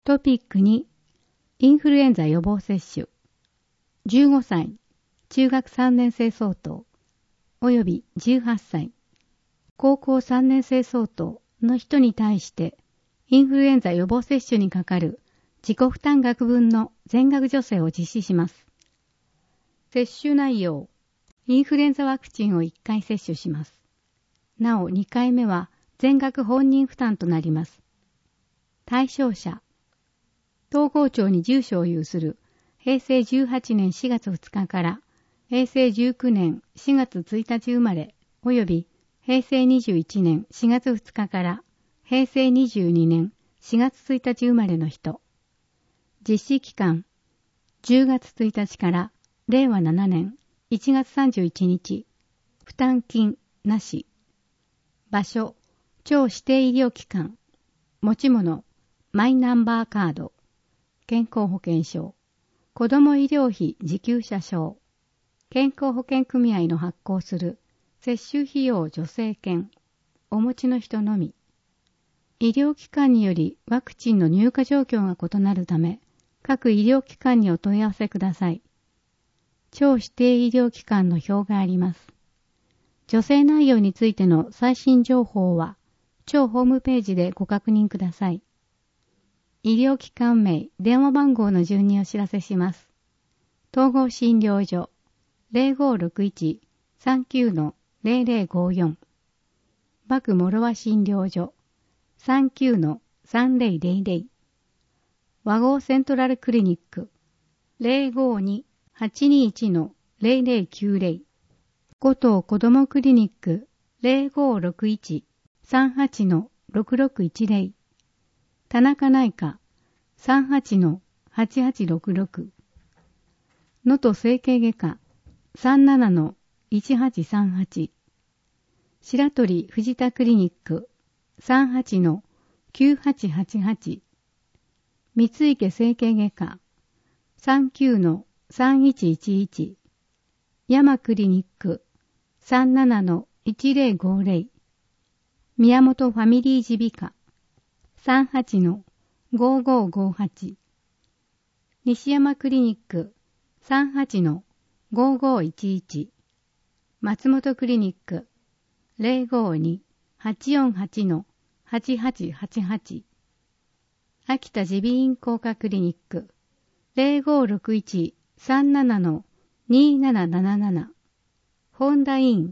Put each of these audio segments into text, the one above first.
トピック2、インフルエンザ予防接種。15歳、中学3年生相当、および18歳、高校3年生相当の人に対して、インフルエンザ予防接種にかかる自己負担額分の全額助成を実施します。接種内容、インフルエンザワクチンを1回接種します。なお2回目は全額本人負担となります。対象者、東郷町に住所を有する平成18年4月2日から平成19年4月1日生まれ及び平成21年4月2日から平成22年4月1日生まれの人。実施期間、10月1日から令和7年1月31日、負担金なし。場所、町指定医療機関。持ち物、マイナンバーカード。健康保険証、子ども医療費受給者証、健康保険組合の発行する接種費用助成券、お持ちの人のみ。医療機関によりワクチンの入荷状況が異なるため、各医療機関にお問い合わせください。町指定医療機関の表があります。助成内容についての最新情報は、町ホームページでご確認ください。医療機関名、電話番号の順にお知らせします。統合診療所 0561-39-0054 麦諸和診療所 39-3000 和合セントラルクリニック 052-821-0090 五島子どもクリニック 0561-38-6610田中内科 38-8866 能登整形外科 37-1838 白鳥藤田クリニック 38-9888 三池整形外科 39-3111 山クリニック 37-1050 宮本ファミリー耳鼻科38-5558 西山クリニック 38-5511 松本クリニック 052-848-8888 秋田耳鼻咽喉科クリニック 0561-37-2777 本田院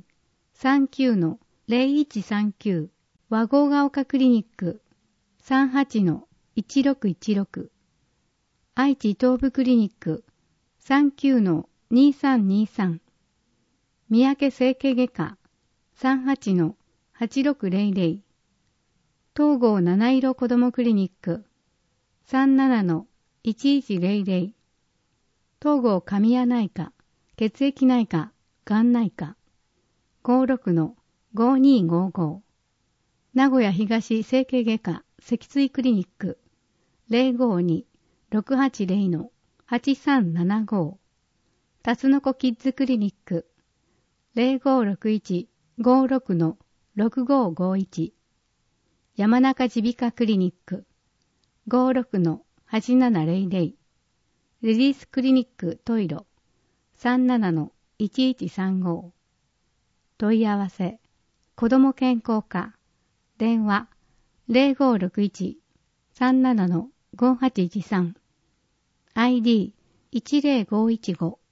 39-0139 和合ヶ丘クリニック 38-1616 愛知東部クリニック 39-2323 三宅整形外科 38-8600 東郷七色子どもクリニック 37-1100 東郷神谷内科血液内科がん内科 56-5255 名古屋東整形外科脊椎クリニック 052-680-8375 辰の子キッズクリニック 0561-56-6551 山中耳鼻科クリニック 56-8700 レディースクリニックトイロ 37-1135 問い合わせ子ども健康課電話 0561-37-5813 ID 10515